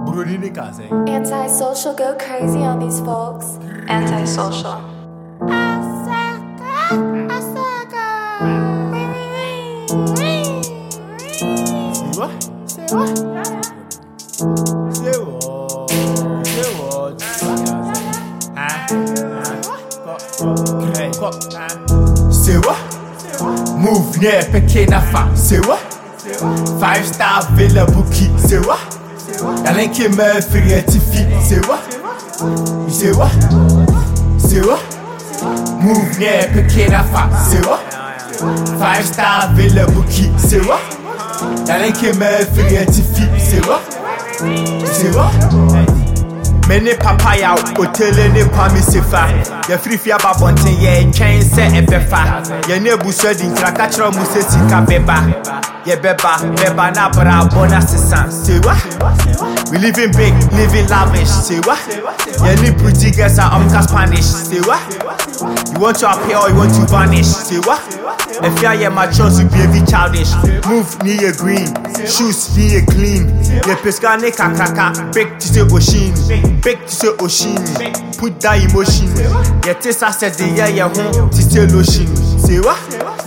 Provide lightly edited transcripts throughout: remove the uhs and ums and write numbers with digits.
Antisocial, go crazy on these folks. Antisocial. Say what? Move near Pekina Farm. Say what? 5-star Villa Bookie. Say what? Yalenke Murphy TV. Say what? You say what? Say what? Move near Pekina Farm. Say what? 5-star Villa Bookie. Say what? Yalenke Murphy TV. Say what? You say what? Many papaya, hotel ne kwami sefa. Ya free fia babonte ye chain se ebefa. Ya ne buswe din kraka chro muse sika beba. Ye beba na bra bona sesan. Say what? We living big, living lavish. Say what? Ya ni pretty girls are Spanish. Say what? You want to appear or you want to vanish? Say what? If you are mature, you be childish. Move near green, shoes near clean. Ye pesca ne kakraka, big to say ocean. Big to say ocean, put that emotion. Yet I said the year home to say lotion. Say what?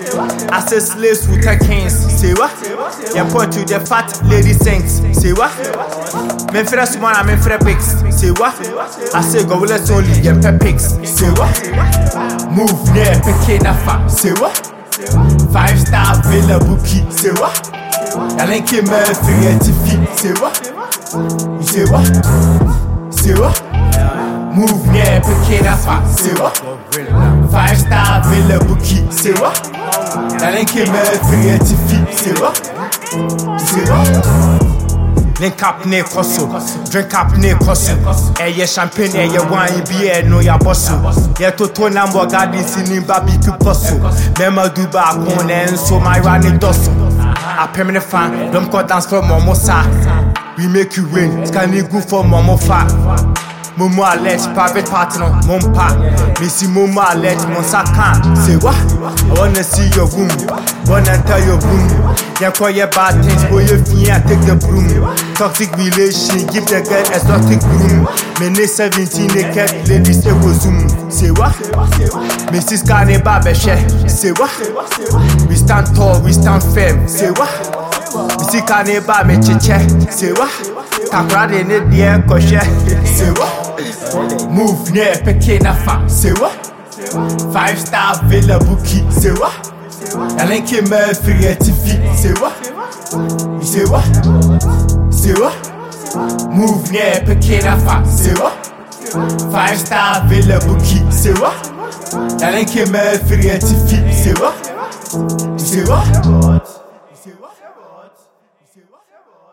I said slaves with her kings. Say what? You point to the fat lady saints. Say what? Men fresh man, I'm in fresh pigs. Say what? I say go let's only get pigs. Say what? Move near Pekina Farm. Say what? 5-star Villa Bookie. Say what? Yalenke Murphy TV. Say what? You say what? Say what? Move near Pekina Farm. Say what? 5-star Villa Bookie. Say what? Yalenke Murphy TV. Say what? Say what? Link up ne koso, drink up ne koso. Eye champagne, eye wine, beer no ya bosso. Ye toto na mo garden sinin baby piposo. Mema duba kone enso my running dosso. A permanent fan, don't go dance for Momo sa. We make you win, scanning good for Momo fa. Momo alert, private partner, Mompa. Missy Momo alert, Monsakan. Say what? I wanna see your room, wanna enter your room. You call your bad things, boy, you fear, take the broom. Toxic relation, give the girl exotic room. Mene 17 naked ladies, they go zoom. Say what? Mrs. Kane Babeshe. Say what? We stand tall, we stand firm. Say what? Mrs. Kane Babeche. Say what? Takrade ne die koshe. Say what? Move near Pekina Farm. Say what? 5-star Villa Bookie. Say what? Yalenke Murphy TV. Say what? You say what? Say what? Move near Pekina Farm. Say what? 5-star Villa Bookie. Say what? Yalenke Murphy TV. Say what? You say what?